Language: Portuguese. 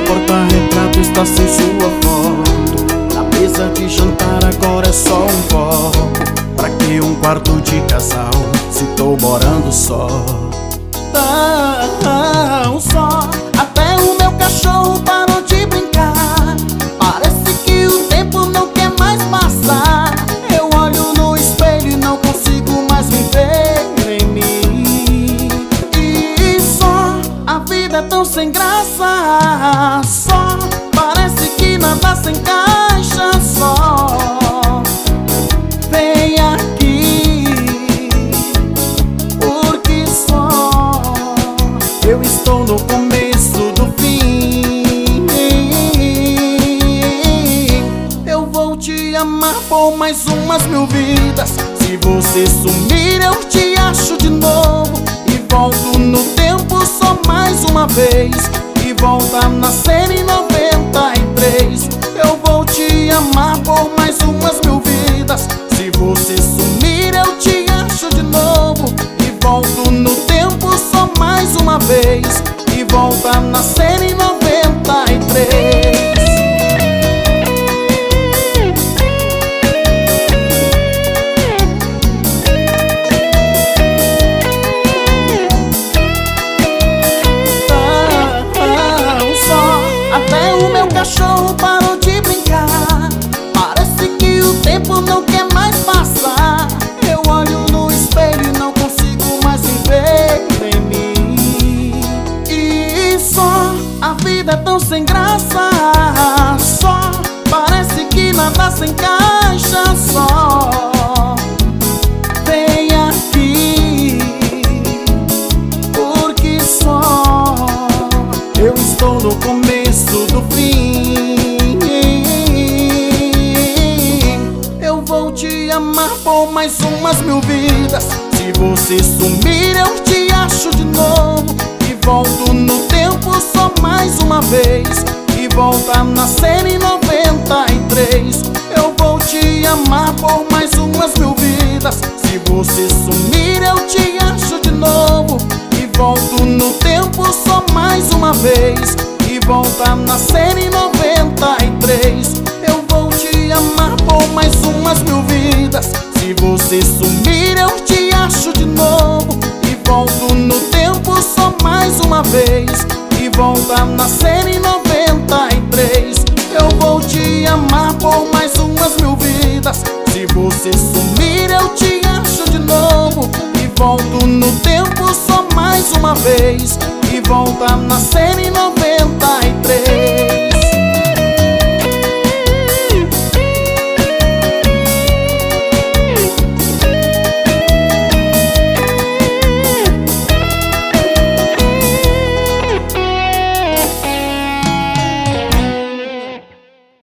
porta-retrato está sem sua foto. Na mesa de jantar agora é só um copo. Pra que um quarto de casal se tô morando só? Tão só, até o meu cachorro parou de brincar. Parece que o tempo não quer mais passar. Eu olho no espelho e não consigo mais me ver em mim. E só, a vida é tão sem graça. Só, parece que nada se encaixa. Só, vem aqui, porque só eu estou no começo do fim. Eu vou te amar por mais umas 1000 vidas. Se você sumir eu te acho de novo. E volto no tempo só mais uma vez. E volta a nascer em 93. Eu vou te amar por mais umas 1000 vidas. Se você sumir eu te acho de novo. E volto no tempo só mais uma vez. E volta a nascer em 93. Até o meu cachorro parou de brincar. Parece que o tempo não quer mais passar. Eu olho no espelho e não consigo mais me ver em mim. E só, a vida é tão sem graça. Só, parece que nada se encaixa. Só, vem aqui, porque só eu estou no começo do fim. Eu vou te amar por mais umas 1000 vidas. Se você sumir eu te acho de novo. E volto no tempo só mais uma vez. E volta a nascer em 93. Eu vou te amar por mais umas 1000 vidas. Se você sumir eu te acho de novo. E volto no tempo só mais uma vez. E volta a nascer em 93. Eu vou te amar por mais umas 1000 vidas. Se você sumir eu te acho de novo. E volto no tempo só mais uma vez. E volta a nascer em 93. Eu vou te amar por mais umas 1000 vidas. Se você sumir eu te acho de novo. E volto no tempo só mais uma vez. E volta a nascer em 93.